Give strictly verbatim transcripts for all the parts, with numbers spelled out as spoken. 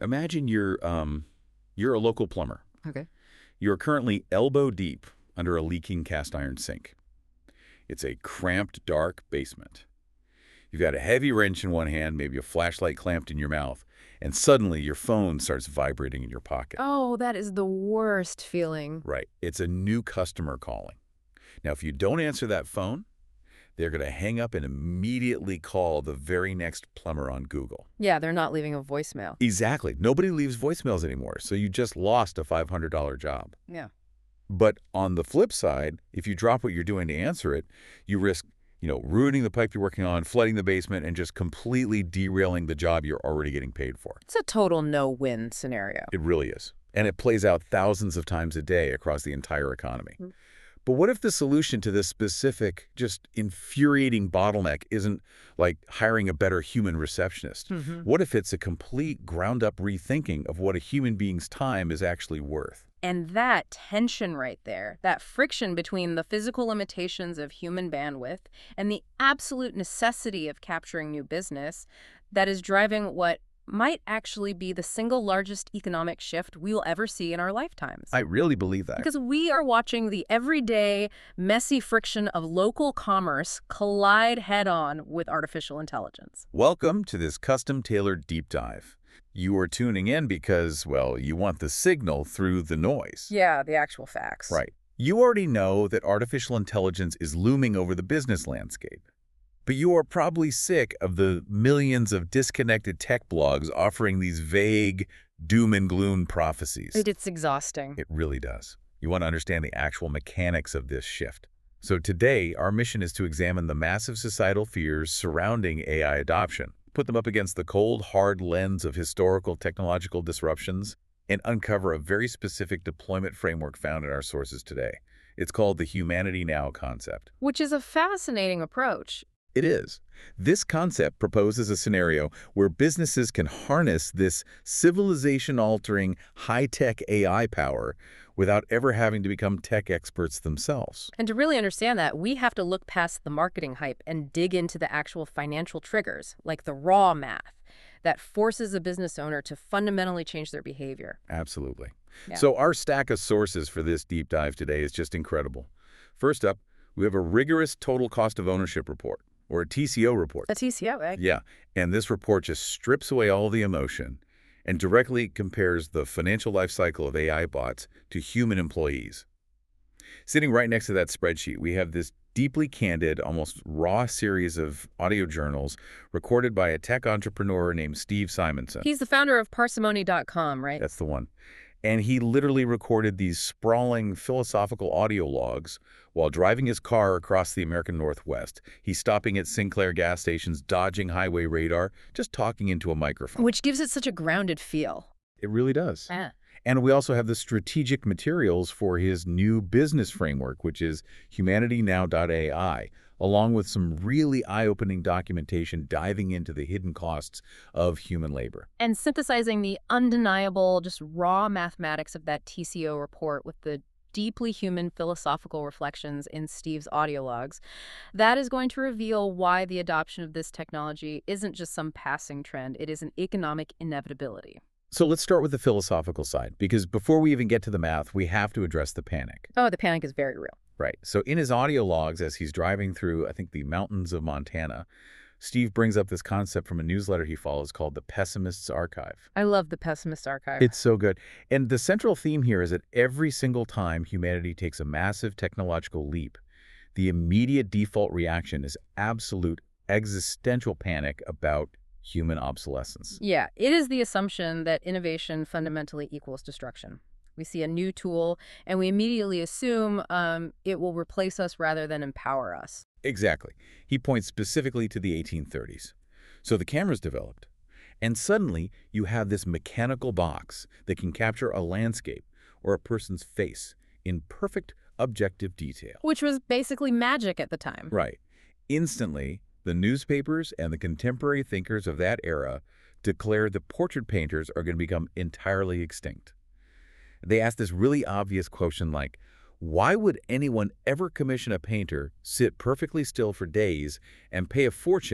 Imagine you're, um, you're a local plumber. Okay. You're currently elbow deep under a leaking cast iron sink. It's a cramped, dark basement. You've got a heavy wrench in one hand, maybe a flashlight clamped in your mouth, and suddenly your phone starts vibrating in your pocket. Oh, that is the worst feeling. Right. It's a new customer calling. Now, if you don't answer that phone, they're going to hang up and immediately call the very next plumber on Google. Yeah, they're not leaving a voicemail. Exactly. Nobody leaves voicemails anymore, so you just lost a five hundred dollar job. Yeah. But on the flip side, if you drop what you're doing to answer it, you risk, you know, ruining the pipe you're working on, flooding the basement, and just completely derailing the job you're already getting paid for. It's a total no-win scenario. It really is. And it plays out thousands of times a day across the entire economy. Mm. But what if the solution to this specific, just infuriating bottleneck isn't like hiring a better human receptionist? Mm-hmm. What if it's a complete ground-up rethinking of what a human being's time is actually worth? And that tension right there, that friction between the physical limitations of human bandwidth and the absolute necessity of capturing new business, that is driving what might actually be the single largest economic shift we will ever see in our lifetimes. I really believe that. Because we are watching the everyday, messy friction of local commerce collide head-on with artificial intelligence. Welcome to this custom-tailored deep dive. You are tuning in because, well, you want the signal through the noise. Yeah, the actual facts. Right. You already know that artificial intelligence is looming over the business landscape. But you are probably sick of the millions of disconnected tech blogs offering these vague doom and gloom prophecies. It, it's exhausting. It really does. You want to understand the actual mechanics of this shift. So today, our mission is to examine the massive societal fears surrounding A I adoption, put them up against the cold, hard lens of historical technological disruptions, and uncover a very specific deployment framework found in our sources today. It's called the Humanity Now concept. Which is a fascinating approach. It is. This concept proposes a scenario where businesses can harness this civilization-altering, high-tech A I power without ever having to become tech experts themselves. And to really understand that, we have to look past the marketing hype and dig into the actual financial triggers, like the raw math, that forces a business owner to fundamentally change their behavior. Absolutely. Yeah. So our stack of sources for this deep dive today is just incredible. First up, we have a rigorous total cost of ownership report, or a T C O report. A T C O, right? Yeah, and this report just strips away all the emotion and directly compares the financial life cycle of A I bots to human employees. Sitting right next to that spreadsheet, we have this deeply candid, almost raw series of audio journals recorded by a tech entrepreneur named Steve Simonson. He's the founder of parsimony dot com, right? That's the one. And he literally recorded these sprawling philosophical audio logs while driving his car across the American Northwest. He's stopping at Sinclair gas stations, dodging highway radar, just talking into a microphone. Which gives it such a grounded feel. It really does. Yeah. And we also have the strategic materials for his new business framework, which is humanity now dot A I, along with some really eye-opening documentation diving into the hidden costs of human labor. And synthesizing the undeniable, just raw mathematics of that T C O report with the deeply human philosophical reflections in Steve's audio logs, that is going to reveal why the adoption of this technology isn't just some passing trend. It is an economic inevitability. So let's start with the philosophical side, because before we even get to the math, we have to address the panic. Oh, the panic is very real. Right. So in his audio logs, as he's driving through, I think, the mountains of Montana, Steve brings up this concept from a newsletter he follows called the Pessimist's Archive. I love the Pessimist Archive. It's so good. And the central theme here is that every single time humanity takes a massive technological leap, the immediate default reaction is absolute existential panic about human obsolescence. Yeah, it is the assumption that innovation fundamentally equals destruction. We see a new tool, and we immediately assume um, it will replace us rather than empower us. Exactly. He points specifically to the eighteen thirties. So the camera's developed, and suddenly you have this mechanical box that can capture a landscape or a person's face in perfect objective detail. Which was basically magic at the time. Right. Instantly, the newspapers and the contemporary thinkers of that era declared that portrait painters are going to become entirely extinct. They asked this really obvious question like, why would anyone ever commission a painter sit perfectly still for days and pay a fortune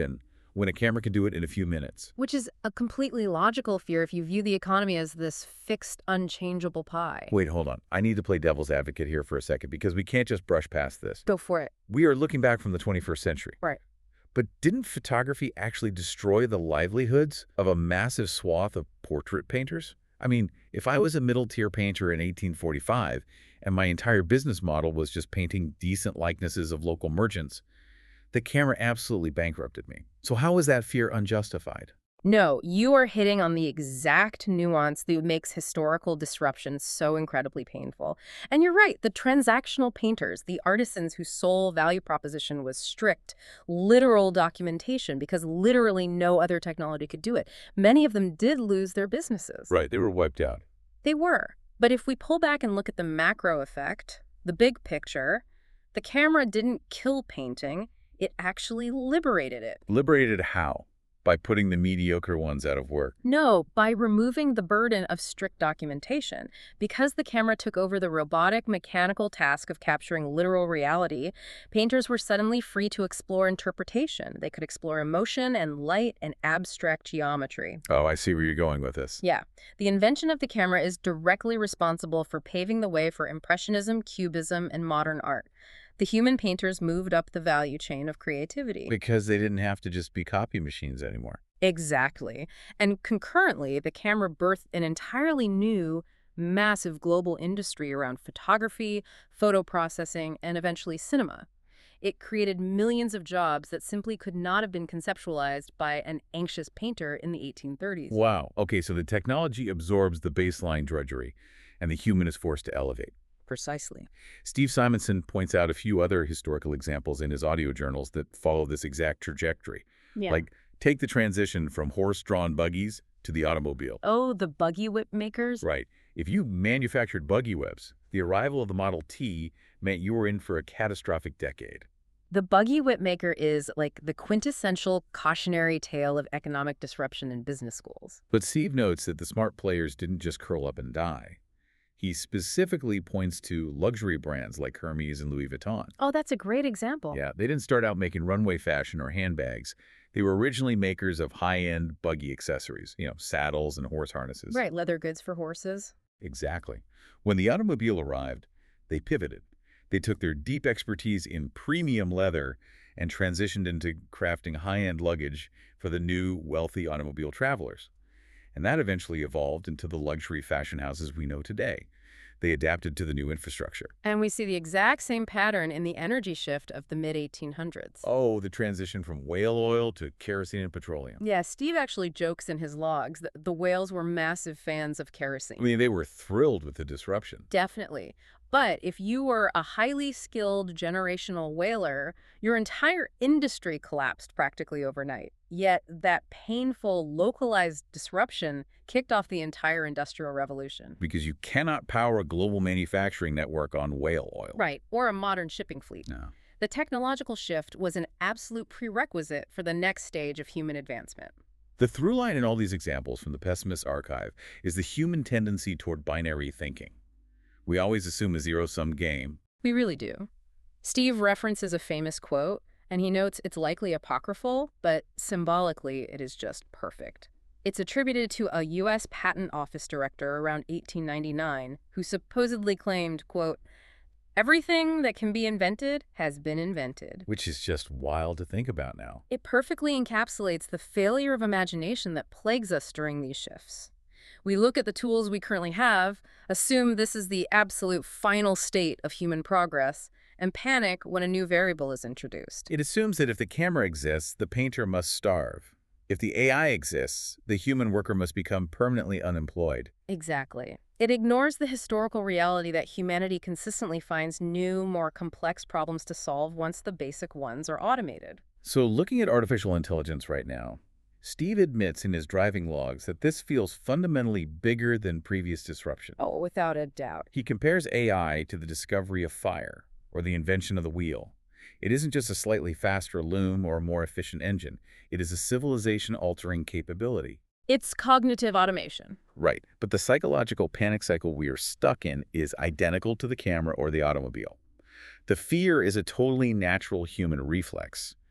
when a camera can do it in a few minutes. Which is a completely logical fear if you view the economy as this fixed, unchangeable pie. Wait, hold on. I need to play devil's advocate here for a second because we can't just brush past this. Go for it. We are looking back from the twenty-first century. Right. But didn't photography actually destroy the livelihoods of a massive swath of portrait painters? I mean, if I was a middle-tier painter in eighteen forty-five and my entire business model was just painting decent likenesses of local merchants, the camera absolutely bankrupted me. So how is that fear unjustified? No, you are hitting on the exact nuance that makes historical disruption so incredibly painful. And you're right, the transactional painters, the artisans whose sole value proposition was strict, literal documentation because literally no other technology could do it. Many of them did lose their businesses. Right, they were wiped out. They were. But if we pull back and look at the macro effect, the big picture, the camera didn't kill painting, it actually liberated it. Liberated how? By putting the mediocre ones out of work. No, by removing the burden of strict documentation. Because the camera took over the robotic, mechanical task of capturing literal reality, painters were suddenly free to explore interpretation. They could explore emotion and light and abstract geometry. Oh, I see where you're going with this. Yeah. The invention of the camera is directly responsible for paving the way for Impressionism, Cubism, and modern art. The human painters moved up the value chain of creativity. Because they didn't have to just be copy machines anymore. Exactly. And concurrently, the camera birthed an entirely new, massive global industry around photography, photo processing, and eventually cinema. It created millions of jobs that simply could not have been conceptualized by an anxious painter in the eighteen thirties. Wow. Okay, so the technology absorbs the baseline drudgery, and the human is forced to elevate. Precisely. Steve Simonson points out a few other historical examples in his audio journals that follow this exact trajectory. Yeah. Like, take the transition from horse-drawn buggies to the automobile. Oh, the buggy whip makers? Right. If you manufactured buggy whips, the arrival of the Model T meant you were in for a catastrophic decade. The buggy whip maker is like the quintessential cautionary tale of economic disruption in business schools. But Steve notes that the smart players didn't just curl up and die. He specifically points to luxury brands like Hermes and Louis Vuitton. Oh, that's a great example. Yeah, they didn't start out making runway fashion or handbags. They were originally makers of high-end buggy accessories, you know, saddles and horse harnesses. Right, leather goods for horses. Exactly. When the automobile arrived, they pivoted. They took their deep expertise in premium leather and transitioned into crafting high-end luggage for the new, wealthy automobile travelers. And that eventually evolved into the luxury fashion houses we know today. They adapted to the new infrastructure. And we see the exact same pattern in the energy shift of the mid eighteen hundreds. Oh, the transition from whale oil to kerosene and petroleum. Yeah, Steve actually jokes in his logs that the whales were massive fans of kerosene. I mean, they were thrilled with the disruption. Definitely. But if you were a highly skilled generational whaler, your entire industry collapsed practically overnight. Yet that painful, localized disruption kicked off the entire Industrial Revolution. Because you cannot power a global manufacturing network on whale oil. Right, or a modern shipping fleet. No. The technological shift was an absolute prerequisite for the next stage of human advancement. The through line in all these examples from the pessimist archive is the human tendency toward binary thinking. We always assume a zero-sum game. We really do. Steve references a famous quote, and he notes it's likely apocryphal, but symbolically it is just perfect. It's attributed to a U S Patent Office director around eighteen ninety-nine who supposedly claimed, quote, "Everything that can be invented has been invented." Which is just wild to think about now. It perfectly encapsulates the failure of imagination that plagues us during these shifts. We look at the tools we currently have, assume this is the absolute final state of human progress, and panic when a new variable is introduced. It assumes that if the camera exists, the painter must starve. If the A I exists, the human worker must become permanently unemployed. Exactly. It ignores the historical reality that humanity consistently finds new, more complex problems to solve once the basic ones are automated. So looking at artificial intelligence right now, Steve admits in his driving logs that this feels fundamentally bigger than previous disruption. Oh, without a doubt. He compares A I to the discovery of fire or the invention of the wheel. It isn't just a slightly faster loom or a more efficient engine. It is a civilization-altering capability. It's cognitive automation. Right, but the psychological panic cycle we are stuck in is identical to the camera or the automobile. The fear is a totally natural human reflex.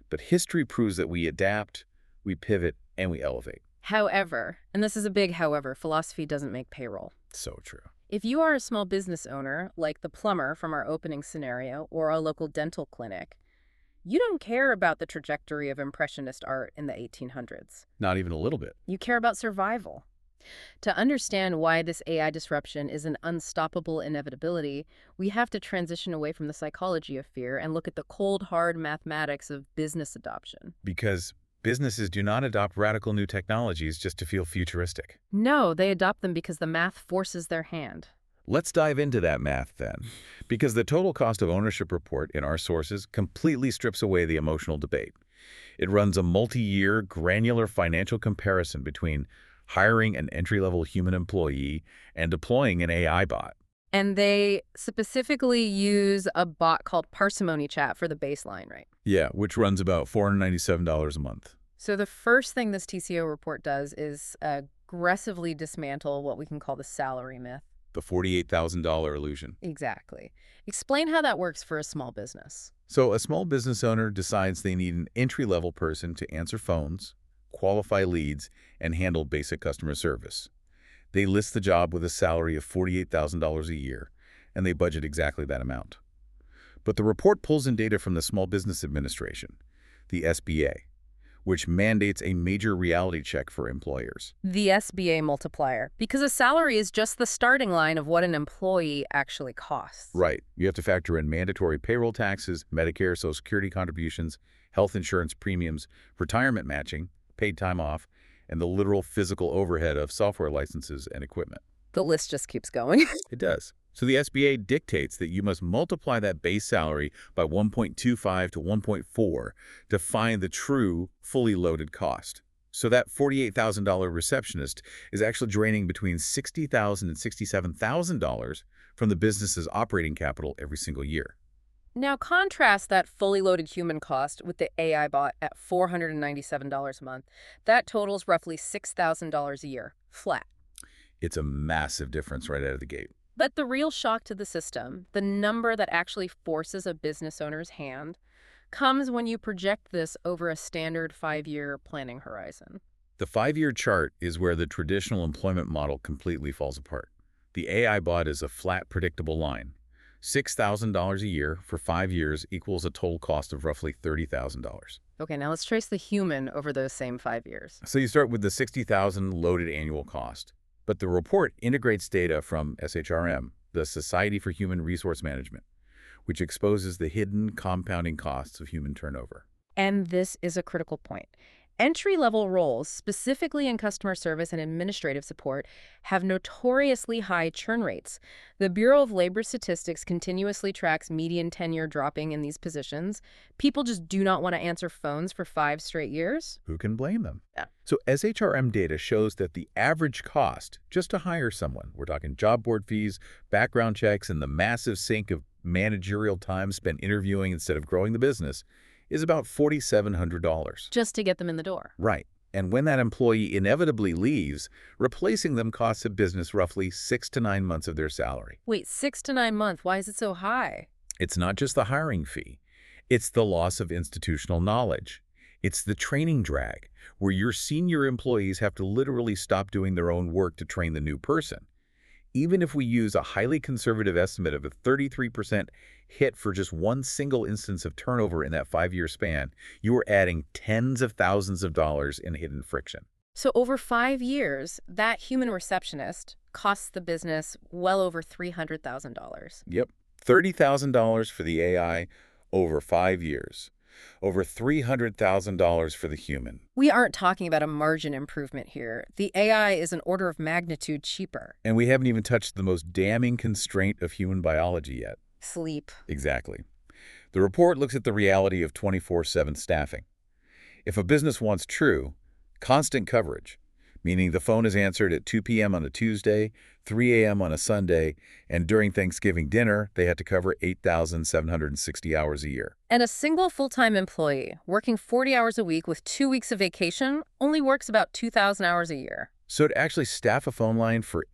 But history proves that we adapt, we pivot, and we elevate. However, and this is a big however, philosophy doesn't make payroll. So true. If you are a small business owner, like the plumber from our opening scenario, or a local dental clinic, you don't care about the trajectory of Impressionist art in the eighteen hundreds. Not even a little bit. You care about survival. To understand why this A I disruption is an unstoppable inevitability, we have to transition away from the psychology of fear and look at the cold, hard mathematics of business adoption. Because businesses do not adopt radical new technologies just to feel futuristic. No, they adopt them because the math forces their hand. Let's dive into that math then, because the total cost of ownership report in our sources completely strips away the emotional debate. It runs a multi-year, granular financial comparison between hiring an entry-level human employee and deploying an A I bot. And they specifically use a bot called Parsimony Chat for the baseline, right? Yeah, which runs about four hundred ninety-seven dollars a month. So the first thing this T C O report does is aggressively dismantle what we can call the salary myth. The forty-eight thousand dollar illusion. Exactly. Explain how that works for a small business. So a small business owner decides they need an entry-level person to answer phones, qualify leads, and handle basic customer service. They list the job with a salary of forty-eight thousand dollars a year, and they budget exactly that amount. But the report pulls in data from the Small Business Administration, the S B A, which mandates a major reality check for employers. The S B A multiplier, because a salary is just the starting line of what an employee actually costs. Right. You have to factor in mandatory payroll taxes, Medicare, Social Security contributions, health insurance premiums, retirement matching, paid time off, and the literal physical overhead of software licenses and equipment. The list just keeps going. It does. So the S B A dictates that you must multiply that base salary by one point two five to one point four to find the true, fully loaded cost. So that forty-eight thousand dollar receptionist is actually draining between sixty thousand dollars and sixty-seven thousand dollars from the business's operating capital every single year. Now contrast that fully loaded human cost with the A I bot at four hundred ninety-seven dollars a month. That totals roughly six thousand dollars a year, flat. It's a massive difference right out of the gate. But the real shock to the system, the number that actually forces a business owner's hand, comes when you project this over a standard five-year planning horizon. The five-year chart is where the traditional employment model completely falls apart. The A I bot is a flat, predictable line. six thousand dollars a year for five years equals a total cost of roughly thirty thousand dollars. Okay, now let's trace the human over those same five years. So you start with the sixty thousand dollars loaded annual cost. But the report integrates data from S H R M, the Society for Human Resource Management, which exposes the hidden compounding costs of human turnover. And this is a critical point. Entry-level roles, specifically in customer service and administrative support, have notoriously high churn rates. The Bureau of Labor Statistics continuously tracks median tenure dropping in these positions. People just do not want to answer phones for five straight years. Who can blame them? Yeah. So S H R M data shows that the average cost just to hire someone, we're talking job board fees, background checks, and the massive sink of managerial time spent interviewing instead of growing the business, is about four thousand seven hundred dollars. Just to get them in the door. Right. And when that employee inevitably leaves, replacing them costs a business roughly six to nine months of their salary. Wait, six to nine months? Why is it so high? It's not just the hiring fee. It's the loss of institutional knowledge. It's the training drag, where your senior employees have to literally stop doing their own work to train the new person. Even if we use a highly conservative estimate of a thirty-three percent hit for just one single instance of turnover in that five-year span, you are adding tens of thousands of dollars in hidden friction. So over five years, that human receptionist costs the business well over three hundred thousand dollars. Yep. thirty thousand dollars for the A I over five years. Over three hundred thousand dollars for the human. We aren't talking about a margin improvement here. The A I is an order of magnitude cheaper. And we haven't even touched the most damning constraint of human biology yet. Sleep. Exactly. The report looks at the reality of twenty-four seven staffing. If a business wants true, constant coverage, meaning the phone is answered at two p m on a Tuesday, three a m on a Sunday, and during Thanksgiving dinner, they had to cover eight thousand seven hundred sixty hours a year. And a single full-time employee working forty hours a week with two weeks of vacation only works about two thousand hours a year. So to actually staff a phone line for eight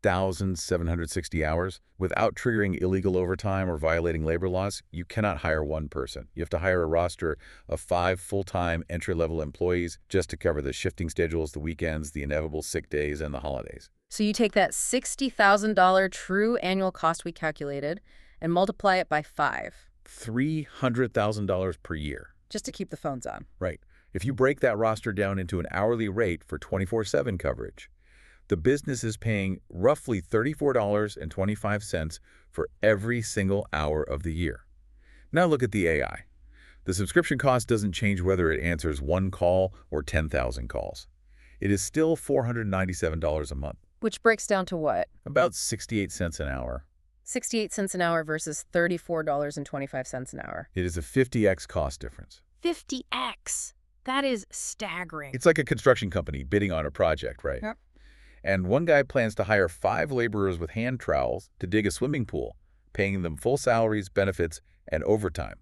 thousand seven hundred sixty hours. Without triggering illegal overtime or violating labor laws, you cannot hire one person. You have to hire a roster of five full-time entry-level employees just to cover the shifting schedules, the weekends, the inevitable sick days, and the holidays. So you take that sixty thousand dollars true annual cost we calculated and multiply it by five. three hundred thousand dollars per year. Just to keep the phones on. Right. If you break that roster down into an hourly rate for twenty-four seven coverage, the business is paying roughly thirty-four dollars and twenty-five cents for every single hour of the year. Now look at the A I. The subscription cost doesn't change whether it answers one call or ten thousand calls. It is still four hundred ninety-seven dollars a month. Which breaks down to what? About sixty-eight cents an hour. sixty-eight cents an hour versus thirty-four dollars and twenty-five cents an hour. It is a fifty X cost difference. fifty X. That is staggering. It's like a construction company bidding on a project, right? Yep. And one guy plans to hire five laborers with hand trowels to dig a swimming pool, paying them full salaries, benefits, and overtime.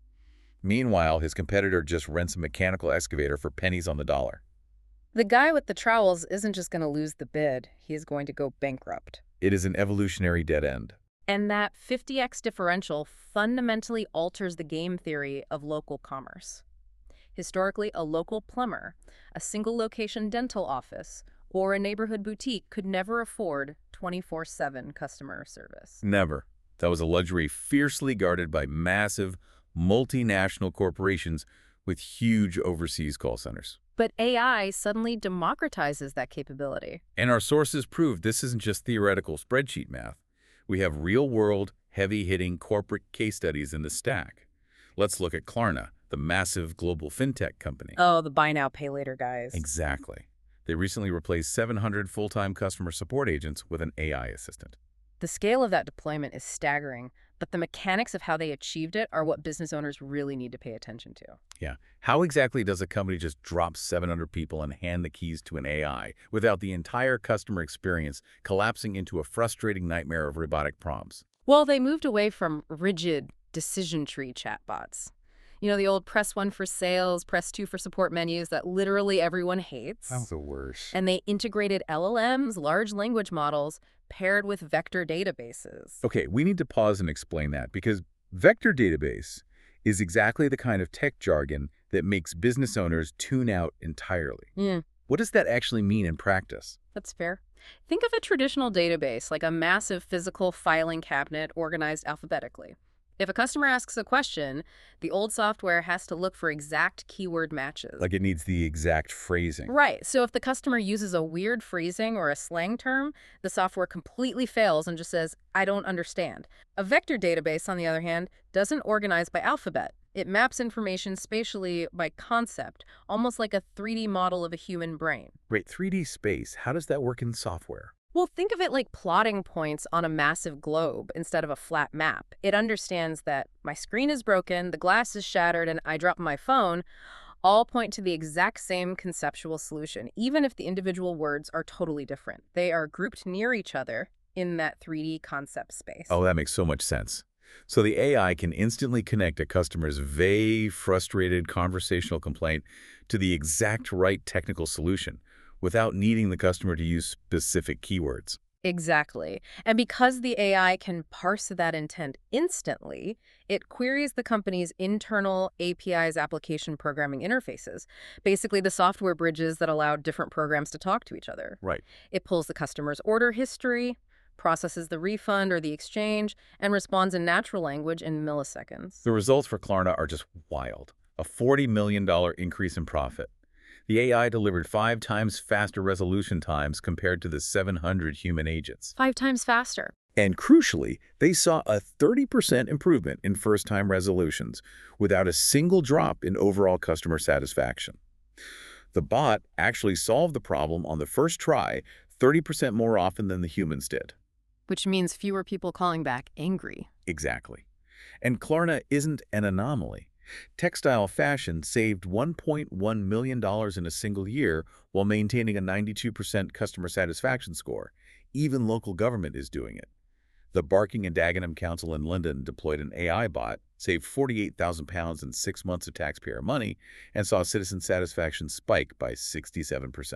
Meanwhile, his competitor just rents a mechanical excavator for pennies on the dollar. The guy with the trowels isn't just going to lose the bid. He is going to go bankrupt. It is an evolutionary dead end. And that fifty X differential fundamentally alters the game theory of local commerce. Historically, a local plumber, a single-location dental office, or a neighborhood boutique could never afford twenty-four seven customer service. Never. That was a luxury fiercely guarded by massive, multinational corporations with huge overseas call centers. But A I suddenly democratizes that capability. And our sources prove this isn't just theoretical spreadsheet math. We have real-world, heavy-hitting corporate case studies in the stack. Let's look at Klarna, the massive global fintech company. Oh, the buy now, pay later guys. Exactly. They recently replaced seven hundred full-time customer support agents with an A I assistant. The scale of that deployment is staggering, but the mechanics of how they achieved it are what business owners really need to pay attention to. Yeah. How exactly does a company just drop seven hundred people and hand the keys to an A I without the entire customer experience collapsing into a frustrating nightmare of robotic prompts? Well, they moved away from rigid decision tree chatbots. You know, the old press one for sales, press two for support menus that literally everyone hates. That's the worst. And they integrated L L Ms, large language models, paired with vector databases. Okay, we need to pause and explain that because vector database is exactly the kind of tech jargon that makes business owners tune out entirely. Mm, What does that actually mean in practice? that's fair. Think of a traditional database like a massive physical filing cabinet organized alphabetically. If a customer asks a question, the old software has to look for exact keyword matches. Like it needs the exact phrasing. Right. So if the customer uses a weird phrasing or a slang term, the software completely fails and just says, I don't understand. A vector database, on the other hand, doesn't organize by alphabet. It maps information spatially by concept, almost like a three D model of a human brain. Wait, three D space, how does that work in software? Well, think of it like plotting points on a massive globe instead of a flat map. It understands that my screen is broken, the glass is shattered, and I dropped my phone, all point to the exact same conceptual solution, even if the individual words are totally different. They are grouped near each other in that three D concept space. Oh, that makes so much sense. So the A I can instantly connect a customer's vague, frustrated conversational complaint to the exact right technical solution without needing the customer to use specific keywords. Exactly. And because the A I can parse that intent instantly, it queries the company's internal A P Is, application programming interfaces, basically the software bridges that allow different programs to talk to each other. Right. It pulls the customer's order history, processes the refund or the exchange, and responds in natural language in milliseconds. The results for Klarna are just wild. A forty million dollars increase in profit. The A I delivered five times faster resolution times compared to the seven hundred human agents. Five times faster. And crucially, they saw a thirty percent improvement in first-time resolutions without a single drop in overall customer satisfaction. The bot actually solved the problem on the first try thirty percent more often than the humans did. Which means fewer people calling back angry. Exactly. And Klarna isn't an anomaly. Textile Fashion saved one point one million dollars in a single year while maintaining a ninety-two percent customer satisfaction score. Even local government is doing it. The Barking and Dagenham Council in London deployed an A I bot, saved forty-eight thousand pounds in six months of taxpayer money, and saw citizen satisfaction spike by sixty-seven percent.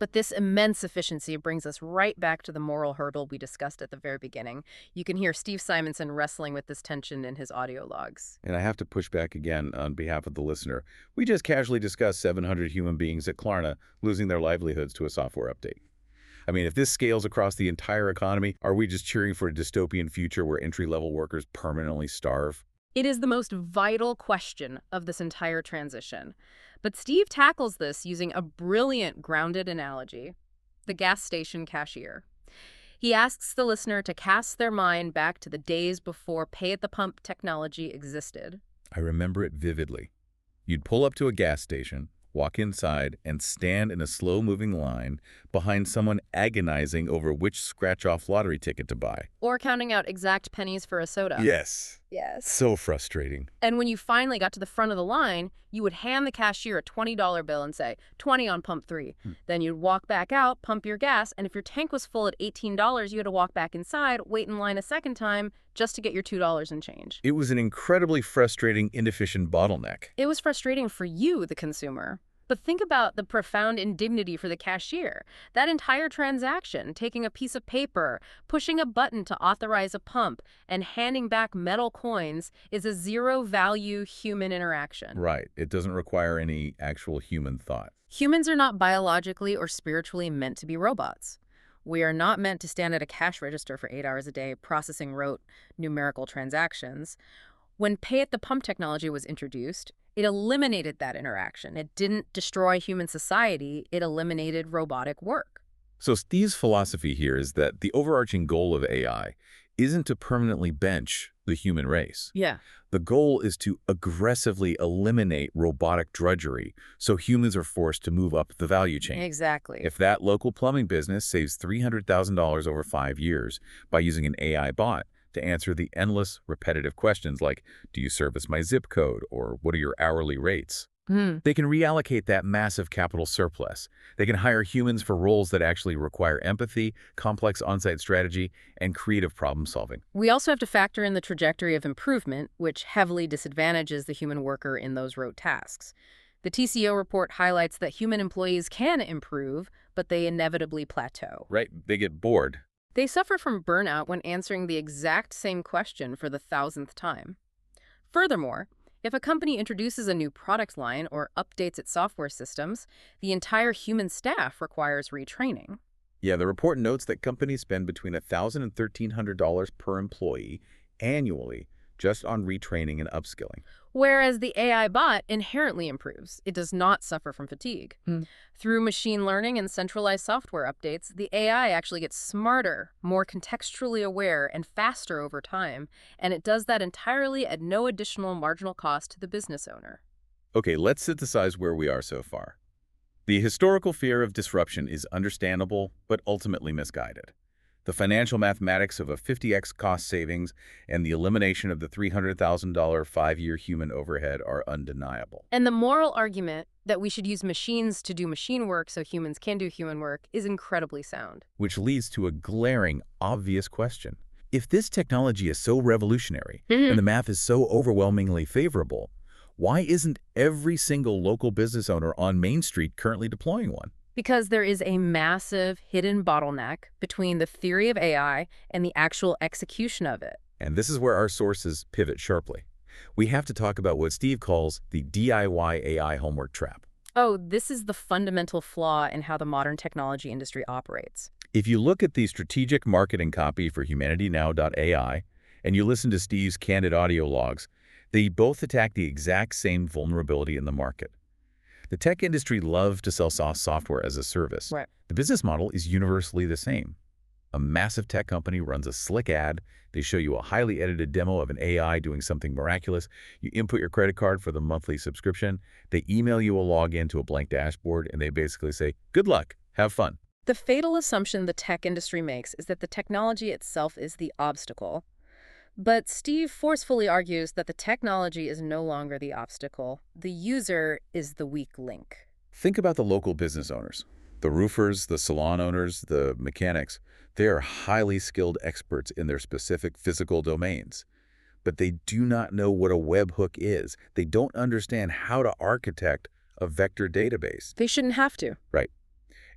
But this immense efficiency brings us right back to the moral hurdle we discussed at the very beginning. You can hear Steve Simonson wrestling with this tension in his audio logs. And I have to push back again on behalf of the listener. We just casually discussed seven hundred human beings at Klarna losing their livelihoods to a software update. I mean, if this scales across the entire economy, are we just cheering for a dystopian future where entry-level workers permanently starve? It is the most vital question of this entire transition. But Steve tackles this using a brilliant grounded analogy: the gas station cashier. He asks the listener to cast their mind back to the days before pay-at-the-pump technology existed. I remember it vividly. You'd pull up to a gas station, walk inside, and stand in a slow-moving line behind someone agonizing over which scratch-off lottery ticket to buy. Or counting out exact pennies for a soda. Yes. Yes. So frustrating. And when you finally got to the front of the line, you would hand the cashier a twenty dollar bill and say, twenty on pump three. Hmm. Then you'd walk back out, pump your gas, and if your tank was full at eighteen dollars, you had to walk back inside, wait in line a second time, just to get your two dollars and change. It was an incredibly frustrating, inefficient bottleneck. It was frustrating for you, the consumer. But think about the profound indignity for the cashier. That entire transaction, taking a piece of paper, pushing a button to authorize a pump, and handing back metal coins, is a zero-value human interaction. Right. It doesn't require any actual human thought. Humans are not biologically or spiritually meant to be robots. We are not meant to stand at a cash register for eight hours a day processing rote numerical transactions. When pay-at-the-pump technology was introduced, it eliminated that interaction. It didn't destroy human society. It eliminated robotic work. So Steve's philosophy here is that the overarching goal of A I isn't to permanently bench the human race. Yeah. The goal is to aggressively eliminate robotic drudgery so humans are forced to move up the value chain. Exactly. If that local plumbing business saves three hundred thousand dollars over five years by using an A I bot to answer the endless, repetitive questions like, do you service my zip code, or what are your hourly rates? Mm. They can reallocate that massive capital surplus. They can hire humans for roles that actually require empathy, complex on-site strategy, and creative problem solving. We also have to factor in the trajectory of improvement, which heavily disadvantages the human worker in those rote tasks. The T C O report highlights that human employees can improve, but they inevitably plateau. Right, they get bored. They suffer from burnout when answering the exact same question for the thousandth time. Furthermore, if a company introduces a new product line or updates its software systems, the entire human staff requires retraining. Yeah, the report notes that companies spend between one thousand dollars and thirteen hundred dollars per employee annually just on retraining and upskilling. Whereas the A I bot inherently improves. It does not suffer from fatigue. Hmm. Through machine learning and centralized software updates, the A I actually gets smarter, more contextually aware, and faster over time, and it does that entirely at no additional marginal cost to the business owner. Okay, let's synthesize where we are so far. The historical fear of disruption is understandable, but ultimately misguided. The financial mathematics of a fifty x cost savings and the elimination of the three hundred thousand dollar five-year human overhead are undeniable. And the moral argument that we should use machines to do machine work so humans can do human work is incredibly sound. Which leads to a glaring, obvious question. If this technology is so revolutionary Mm-hmm. and the math is so overwhelmingly favorable, why isn't every single local business owner on Main Street currently deploying one? Because there is a massive hidden bottleneck between the theory of A I and the actual execution of it. And this is where our sources pivot sharply. We have to talk about what Steve calls the D I Y A I homework trap. Oh, this is the fundamental flaw in how the modern technology industry operates. If you look at the strategic marketing copy for humanity now dot A I and you listen to Steve's candid audio logs, they both attack the exact same vulnerability in the market. The tech industry loves to sell SaaS software as a service. Right. The business model is universally the same. A massive tech company runs a slick ad. They show you a highly edited demo of an A I doing something miraculous. You input your credit card for the monthly subscription. They email you a login to a blank dashboard, and they basically say, good luck, have fun. The fatal assumption the tech industry makes is that the technology itself is the obstacle. But Steve forcefully argues that the technology is no longer the obstacle. The user is the weak link. Think about the local business owners. The roofers, the salon owners, the mechanics. They are highly skilled experts in their specific physical domains. But they do not know what a webhook is. They don't understand how to architect a vector database. They shouldn't have to. Right.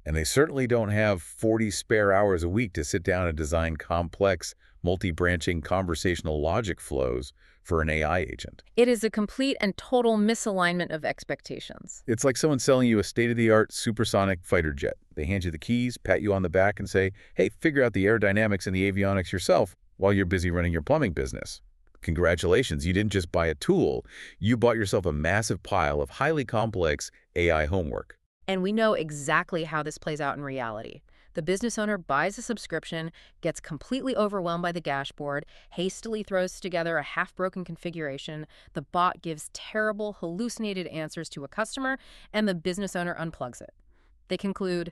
And they certainly don't have forty spare hours a week to sit down and design complex, multi-branching conversational logic flows for an A I agent. It is a complete and total misalignment of expectations. It's like someone selling you a state-of-the-art supersonic fighter jet. They hand you the keys, pat you on the back, and say, hey, figure out the aerodynamics and the avionics yourself while you're busy running your plumbing business. Congratulations, you didn't just buy a tool, you bought yourself a massive pile of highly complex A I homework. And we know exactly how this plays out in reality. The business owner buys a subscription, gets completely overwhelmed by the dashboard, hastily throws together a half-broken configuration, the bot gives terrible, hallucinated answers to a customer, and the business owner unplugs it. They conclude,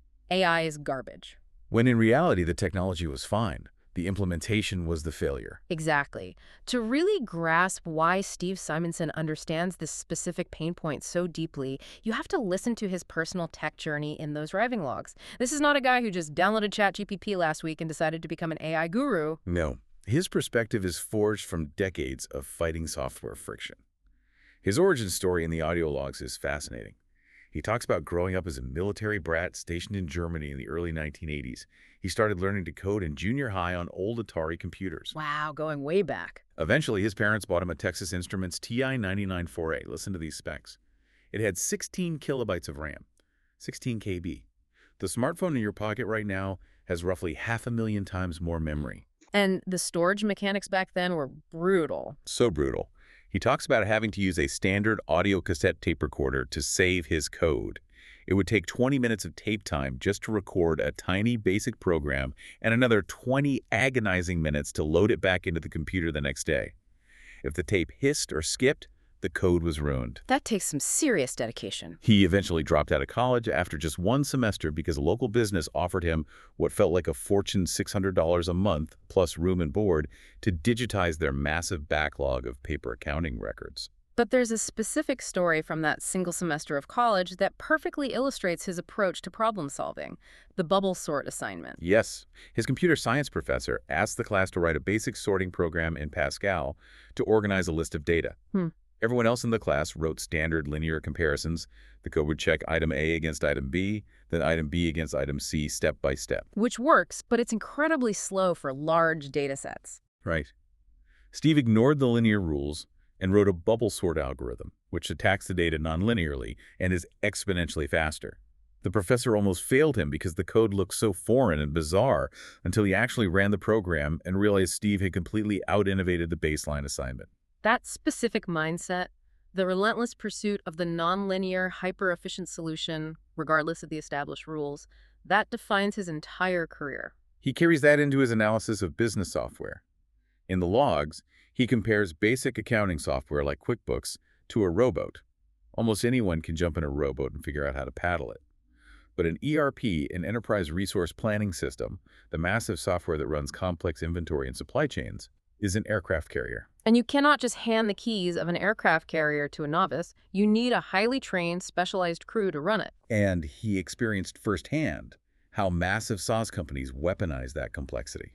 A I is garbage. When in reality, the technology was fine. The implementation was the failure. Exactly. To really grasp why Steve Simonson understands this specific pain point so deeply, you have to listen to his personal tech journey in those driving logs. This is not a guy who just downloaded ChatGPT last week and decided to become an A I guru. No. His perspective is forged from decades of fighting software friction. His origin story in the audio logs is fascinating. He talks about growing up as a military brat stationed in Germany in the early nineteen eighties. He started learning to code in junior high on old Atari computers. Wow, going way back. Eventually, his parents bought him a Texas Instruments T I ninety-nine four A. Listen to these specs. It had sixteen kilobytes of RAM, sixteen K B. The smartphone in your pocket right now has roughly half a million times more memory. And the storage mechanics back then were brutal. So brutal. He talks about having to use a standard audio cassette tape recorder to save his code. It would take twenty minutes of tape time just to record a tiny basic program and another twenty agonizing minutes to load it back into the computer the next day. If the tape hissed or skipped, the code was ruined. That takes some serious dedication. He eventually dropped out of college after just one semester because a local business offered him what felt like a fortune six hundred dollars a month, plus room and board, to digitize their massive backlog of paper accounting records. But there's a specific story from that single semester of college that perfectly illustrates his approach to problem solving, the bubble sort assignment. Yes, his computer science professor asked the class to write a basic sorting program in Pascal to organize a list of data. Hmm. Everyone else in the class wrote standard linear comparisons. The code would check item A against item B, then item B against item C step by step. Which works, but it's incredibly slow for large data sets. Right. Steve ignored the linear rules and wrote a bubble sort algorithm, which attacks the data nonlinearly and is exponentially faster. The professor almost failed him because the code looked so foreign and bizarre until he actually ran the program and realized Steve had completely out-innovated the baseline assignment. That specific mindset, the relentless pursuit of the nonlinear, hyper-efficient solution, regardless of the established rules, that defines his entire career. He carries that into his analysis of business software. In the logs, he compares basic accounting software like QuickBooks to a rowboat. Almost anyone can jump in a rowboat and figure out how to paddle it. But an E R P, an enterprise resource planning system, the massive software that runs complex inventory and supply chains, is an aircraft carrier. And you cannot just hand the keys of an aircraft carrier to a novice. You need a highly trained, specialized crew to run it. And he experienced firsthand how massive SaaS companies weaponize that complexity.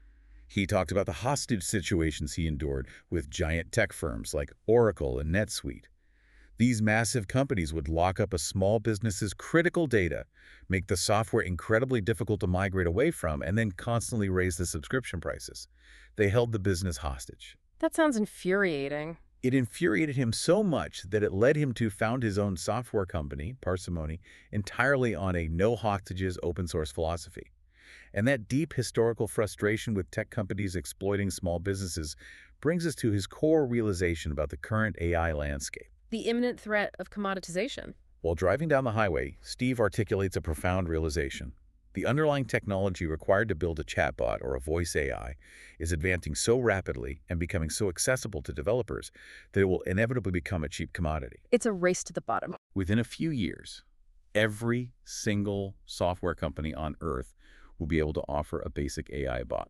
He talked about the hostage situations he endured with giant tech firms like Oracle and NetSuite. These massive companies would lock up a small business's critical data, make the software incredibly difficult to migrate away from, and then constantly raise the subscription prices. They held the business hostage. That sounds infuriating. It infuriated him so much that it led him to found his own software company, Parsimony, entirely on a no-hostages open-source philosophy. And that deep historical frustration with tech companies exploiting small businesses brings us to his core realization about the current A I landscape. The imminent threat of commoditization. While driving down the highway, Steve articulates a profound realization. The underlying technology required to build a chatbot or a voice A I is advancing so rapidly and becoming so accessible to developers that it will inevitably become a cheap commodity. It's a race to the bottom. Within a few years, every single software company on Earth will be able to offer a basic A I bot.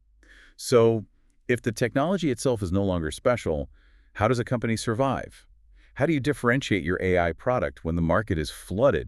So, if the technology itself is no longer special, how does a company survive? How do you differentiate your A I product when the market is flooded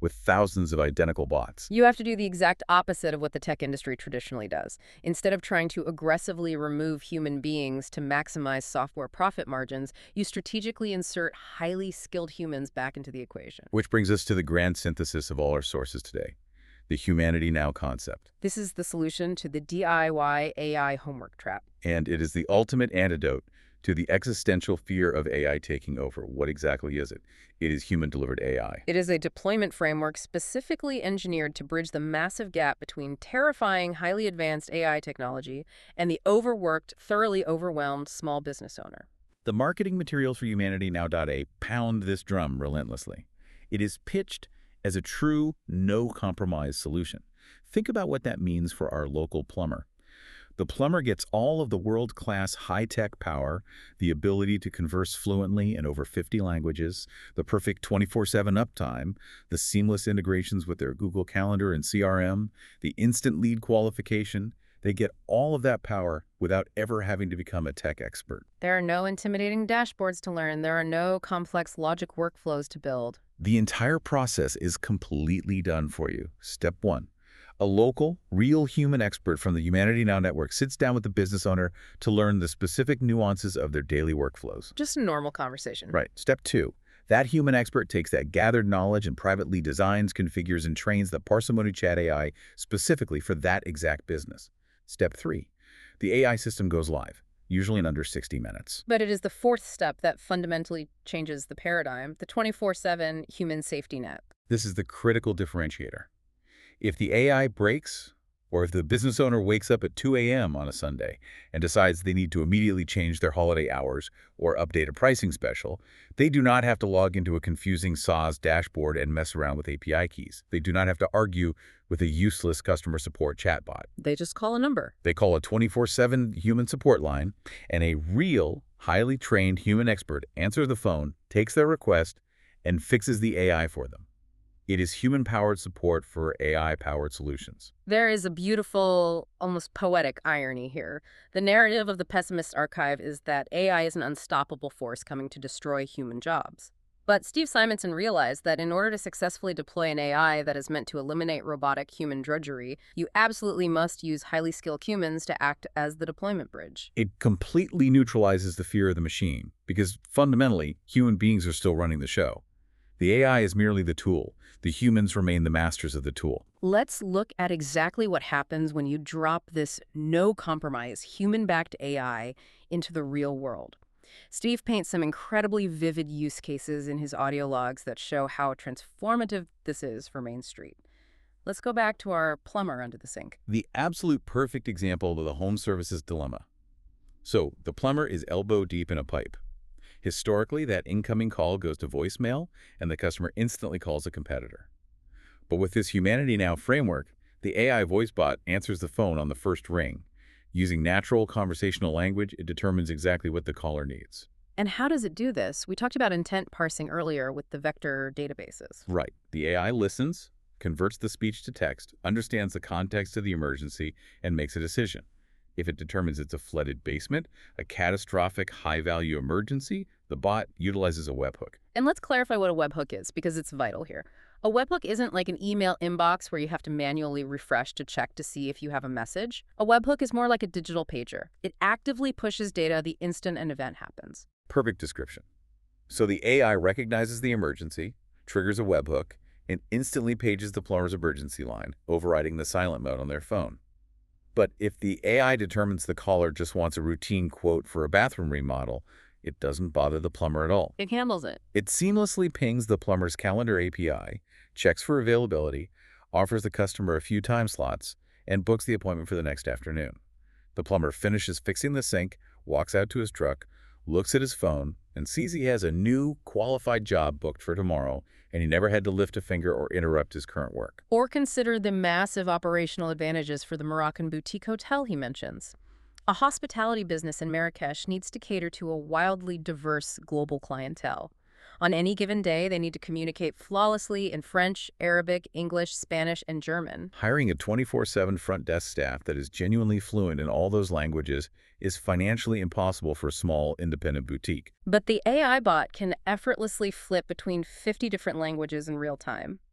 with thousands of identical bots. You have to do the exact opposite of what the tech industry traditionally does. Instead of trying to aggressively remove human beings to maximize software profit margins, you strategically insert highly skilled humans back into the equation. Which brings us to the grand synthesis of all our sources today, the Humanity Now concept. This is the solution to the D I Y A I homework trap. And it is the ultimate antidote to the existential fear of A I taking over. What exactly is it? It is human-delivered A I. It is a deployment framework specifically engineered to bridge the massive gap between terrifying, highly advanced A I technology and the overworked, thoroughly overwhelmed small business owner. The marketing materials for Humanity Now.A pound this drum relentlessly. It is pitched as a true, no-compromise solution. Think about what that means for our local plumber. The plumber gets all of the world-class high-tech power, the ability to converse fluently in over fifty languages, the perfect twenty-four seven uptime, the seamless integrations with their Google Calendar and C R M, the instant lead qualification. They get all of that power without ever having to become a tech expert. There are no intimidating dashboards to learn. There are no complex logic workflows to build. The entire process is completely done for you. Step one. A local, real human expert from the Humanity Now network sits down with the business owner to learn the specific nuances of their daily workflows. Just a normal conversation. Right. Step two. That human expert takes that gathered knowledge and privately designs, configures, and trains the Parsimony Chat A I specifically for that exact business. Step three. The A I system goes live, usually in under sixty minutes. But it is the fourth step that fundamentally changes the paradigm, the twenty-four seven human safety net. This is the critical differentiator. If the A I breaks, or if the business owner wakes up at two A M on a Sunday and decides they need to immediately change their holiday hours or update a pricing special, they do not have to log into a confusing S A S dashboard and mess around with A P I keys. They do not have to argue with a useless customer support chatbot. They just call a number. They call a twenty-four seven human support line, and a real, highly trained human expert answers the phone, takes their request, and fixes the A I for them. It is human-powered support for A I-powered solutions. There is a beautiful, almost poetic irony here. The narrative of the pessimist archive is that A I is an unstoppable force coming to destroy human jobs. But Steve Simonson realized that in order to successfully deploy an A I that is meant to eliminate robotic human drudgery, you absolutely must use highly skilled humans to act as the deployment bridge. It completely neutralizes the fear of the machine, because fundamentally, human beings are still running the show. The A I is merely the tool. The humans remain the masters of the tool. Let's look at exactly what happens when you drop this no-compromise, human-backed A I into the real world. Steve paints some incredibly vivid use cases in his audio logs that show how transformative this is for Main Street. Let's go back to our plumber under the sink. The absolute perfect example of the home services dilemma. So, the plumber is elbow deep in a pipe. Historically, that incoming call goes to voicemail, and the customer instantly calls a competitor. But with this Humanity Now framework, the A I voice bot answers the phone on the first ring. Using natural conversational language, it determines exactly what the caller needs. And how does it do this? We talked about intent parsing earlier with the vector databases. Right. The A I listens, converts the speech to text, understands the context of the emergency, and makes a decision. If it determines it's a flooded basement, a catastrophic high-value emergency, the bot utilizes a webhook. And let's clarify what a webhook is, because it's vital here. A webhook isn't like an email inbox where you have to manually refresh to check to see if you have a message. A webhook is more like a digital pager. It actively pushes data the instant an event happens. Perfect description. So the A I recognizes the emergency, triggers a webhook, and instantly pages the plumber's emergency line, overriding the silent mode on their phone. But if the A I determines the caller just wants a routine quote for a bathroom remodel, it doesn't bother the plumber at all. It handles it. It seamlessly pings the plumber's calendar A P I, checks for availability, offers the customer a few time slots, and books the appointment for the next afternoon. The plumber finishes fixing the sink, walks out to his truck, looks at his phone, and sees he has a new, qualified job booked for tomorrow, and he never had to lift a finger or interrupt his current work. Or consider the massive operational advantages for the Moroccan boutique hotel he mentions. A hospitality business in Marrakesh needs to cater to a wildly diverse global clientele. On any given day, they need to communicate flawlessly in French, Arabic, English, Spanish, and German. Hiring a twenty-four seven front desk staff that is genuinely fluent in all those languages is financially impossible for a small, independent boutique. But the A I bot can effortlessly flip between fifty different languages in real time.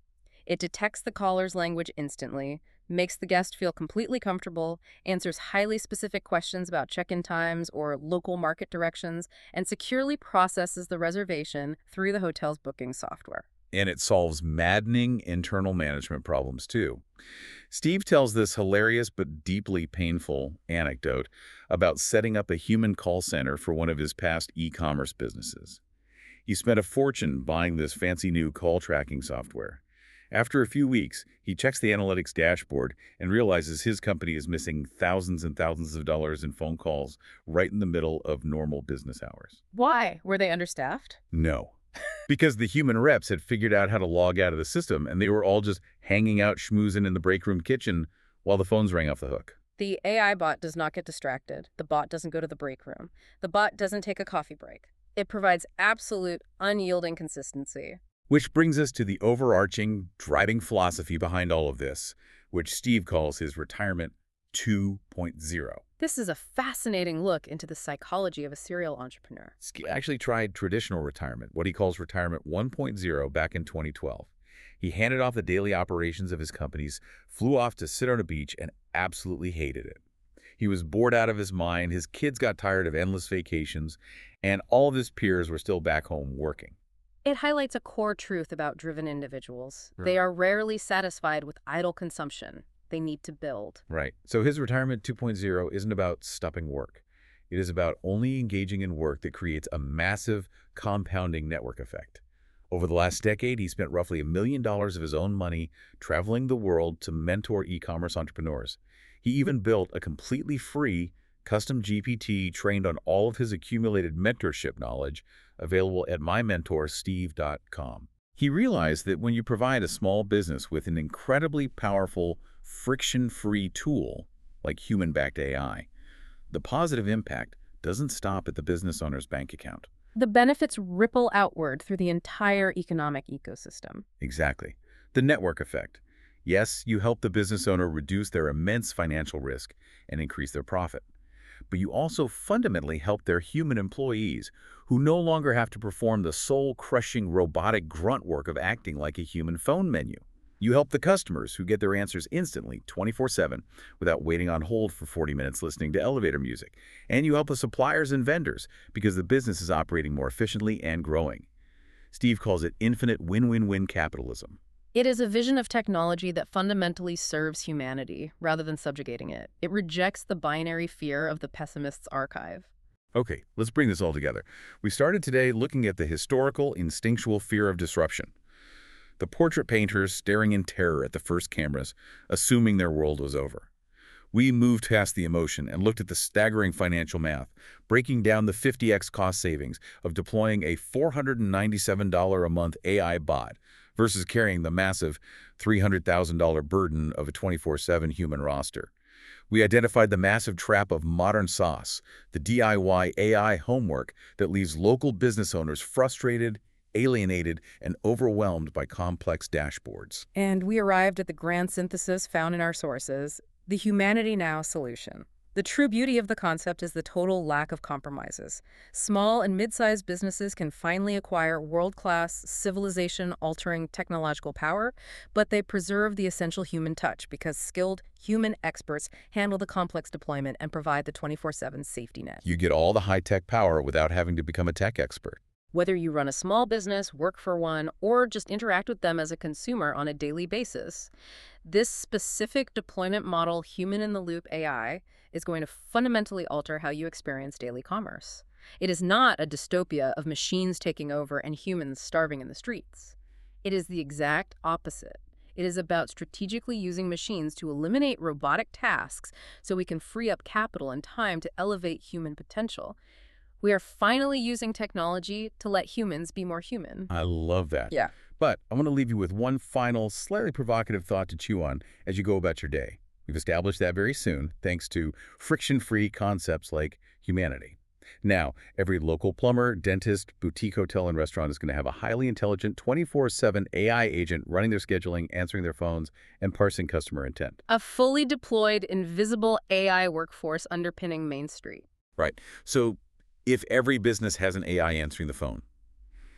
It detects the caller's language instantly, makes the guest feel completely comfortable, answers highly specific questions about check-in times or local market directions, and securely processes the reservation through the hotel's booking software. And it solves maddening internal management problems, too. Steve tells this hilarious but deeply painful anecdote about setting up a human call center for one of his past e-commerce businesses. He spent a fortune buying this fancy new call tracking software. After a few weeks, he checks the analytics dashboard and realizes his company is missing thousands and thousands of dollars in phone calls right in the middle of normal business hours. Why? Were they understaffed? No. Because the human reps had figured out how to log out of the system, and they were all just hanging out schmoozing in the break room kitchen while the phones rang off the hook. The A I bot does not get distracted. The bot doesn't go to the break room. The bot doesn't take a coffee break. It provides absolute, unyielding consistency. Which brings us to the overarching, driving philosophy behind all of this, which Steve calls his retirement two point oh. This is a fascinating look into the psychology of a serial entrepreneur. Steve actually tried traditional retirement, what he calls retirement one point oh, back in twenty twelve. He handed off the daily operations of his companies, flew off to sit on a beach, and absolutely hated it. He was bored out of his mind, his kids got tired of endless vacations, and all of his peers were still back home working. It highlights a core truth about driven individuals. Right. They are rarely satisfied with idle consumption. They need to build. Right. So his retirement two point oh isn't about stopping work. It is about only engaging in work that creates a massive compounding network effect. Over the last decade, he spent roughly a million dollars of his own money traveling the world to mentor e-commerce entrepreneurs. He even built a completely free custom G P T trained on all of his accumulated mentorship knowledge, available at my mentor steve dot com. He realized that when you provide a small business with an incredibly powerful, friction-free tool like human-backed A I, the positive impact doesn't stop at the business owner's bank account. The benefits ripple outward through the entire economic ecosystem. Exactly. The network effect. Yes, you help the business owner reduce their immense financial risk and increase their profit. But you also fundamentally help their human employees who no longer have to perform the soul-crushing robotic grunt work of acting like a human phone menu. You help the customers who get their answers instantly, twenty-four seven, without waiting on hold for forty minutes listening to elevator music. And you help the suppliers and vendors because the business is operating more efficiently and growing. Steve calls it infinite win-win-win capitalism. It is a vision of technology that fundamentally serves humanity rather than subjugating it. It rejects the binary fear of the pessimist's archive. Okay, let's bring this all together. We started today looking at the historical, instinctual fear of disruption. The portrait painters staring in terror at the first cameras, assuming their world was over. We moved past the emotion and looked at the staggering financial math, breaking down the fifty x cost savings of deploying a four hundred ninety-seven dollars a month A I bot versus carrying the massive three hundred thousand dollar burden of a twenty-four seven human roster. We identified the massive trap of modern SaaS, the D I Y A I homework that leaves local business owners frustrated, alienated, and overwhelmed by complex dashboards. And we arrived at the grand synthesis found in our sources, the Humanity Now solution. The true beauty of the concept is the total lack of compromises. Small and mid-sized businesses can finally acquire world-class, civilization-altering technological power, but they preserve the essential human touch because skilled human experts handle the complex deployment and provide the twenty-four seven safety net. You get all the high-tech power without having to become a tech expert. Whether you run a small business, work for one, or just interact with them as a consumer on a daily basis, this specific deployment model, human-in-the-loop A I, is going to fundamentally alter how you experience daily commerce. It is not a dystopia of machines taking over and humans starving in the streets. It is the exact opposite. It is about strategically using machines to eliminate robotic tasks so we can free up capital and time to elevate human potential. We are finally using technology to let humans be more human. I love that. Yeah. But I want to leave you with one final, slightly provocative thought to chew on as you go about your day. We've established that very soon, thanks to friction-free concepts like humanity. Now, every local plumber, dentist, boutique hotel, and restaurant is going to have a highly intelligent twenty-four seven A I agent running their scheduling, answering their phones, and parsing customer intent. A fully deployed, invisible A I workforce underpinning Main Street. Right. So if every business has an A I answering the phone,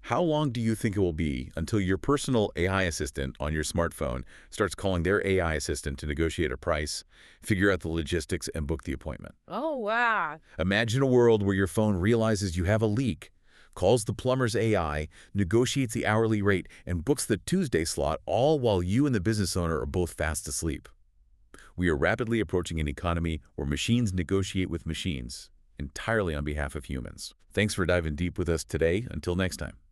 How long do you think it will be until your personal A I assistant on your smartphone starts calling their A I assistant to negotiate a price, figure out the logistics, and book the appointment? Oh, wow. Imagine a world where your phone realizes you have a leak, calls the plumber's A I, negotiates the hourly rate, and books the Tuesday slot, all while you and the business owner are both fast asleep. We are rapidly approaching an economy where machines negotiate with machines, entirely on behalf of humans. Thanks for diving deep with us today. Until next time.